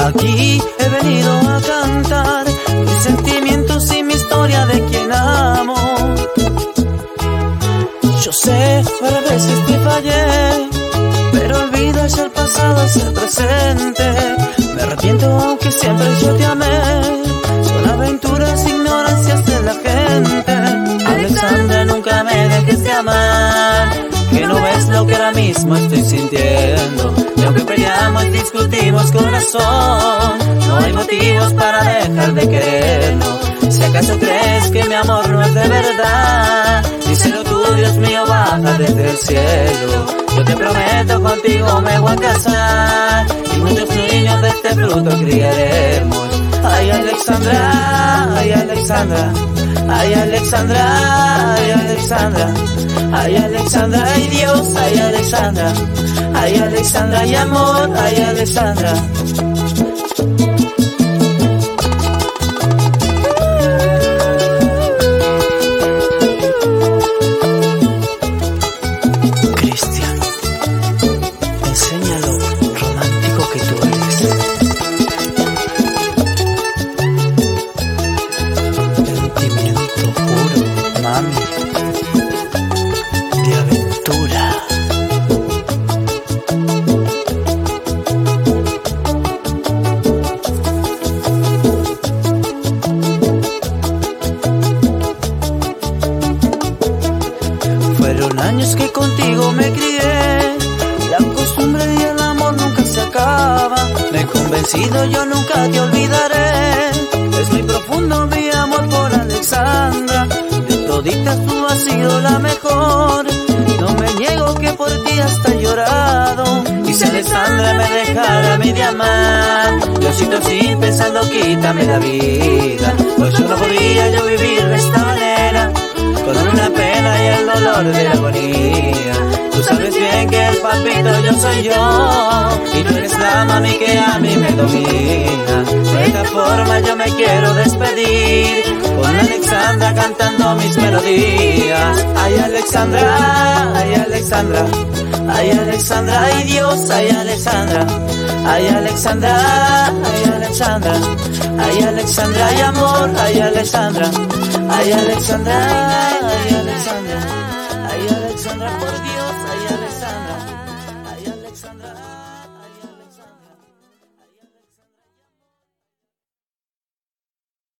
Aquí he venido a cantar mis sentimientos y mi historia de quien amo. Yo sé, para veces te fallé, pero olvida ya el pasado, es el presente. Me arrepiento aunque siempre yo te amé. Son aventuras, ignorancias de la gente. Alexandra, nunca me dejes de amar, que no ves lo que ahora mismo estoy sintiendo. Y aunque peleamos, discutimos, corazón, no hay motivos para dejar de querernos. Si acaso crees que mi amor no es de verdad, díselo tú, Dios mío, baja desde el cielo. Yo te prometo, contigo me voy a casar, y muchos niños de este fruto criaremos. Ay, Alexandra, ay, Alexandra, ay, Alexandra, ay, Alexandra, ay, Alexandra, ay, Dios, ay, Alexandra, ay, Alexandra, ay, amor, ay, Alexandra. Cristian, enseña lo romántico que tú eres. Sentimiento puro, mami, de aventura. Fueron años que contigo me crié, la costumbre y el amor nunca se acaba. Me he convencido, yo nunca te olvidaré. Es muy profundo mi amor por Alexandra, de toditas tú has sido la mejor. No me niego que por ti hasta he llorado, y si Alexandra me dejara a mí de amar, yo siento así pensando quítame la vida. Pues yo no podía yo vivir de esta manera, con una pena y el dolor de la agonía. Tú sabes bien que el papito yo soy yo, y tú eres la mami que a mí me domina. De esta forma yo me quiero despedir, con Alexandra cantando mis melodías. Ay, Alexandra, ay, Alexandra, ay, Alexandra, ay, Dios, ay, Alexandra, ay, Alexandra, ay, Alexandra, ay, Alexandra, ay, amor, ay, Alexandra, ay, Alexandra, ay, Alexandra, ay, Alexandra, por Dios, ay, Alexandra, ay, Alexandra.